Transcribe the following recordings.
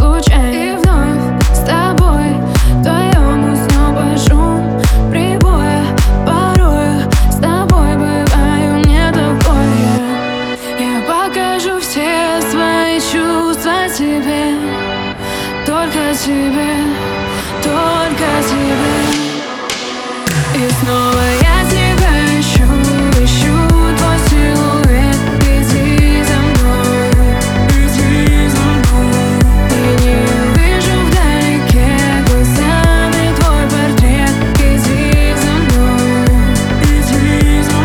случайно. И вновь с тобой вдвоем снова шум прибоя. Порою с тобой бываю не такой. Я покажу все свои чувства тебе, только тебе, только тебе. И снова я тебя ищу, ищу твой силуэт. Иди за мной, иди за мной. И не вижу вдалеке глазами твой портрет. Иди за мной, иди за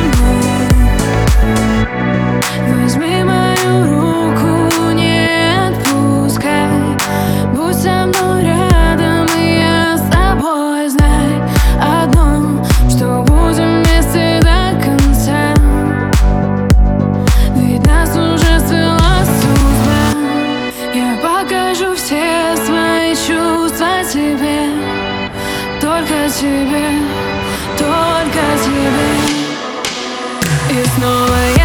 мной. Возьми мою руку, не отпускай. Будь со мной рядом, и я с тобой. Знай одно, что будем вместе до конца. Ведь нас уже свела судьба. Я покажу все свои чувства тебе, только тебе, только тебе. И снова я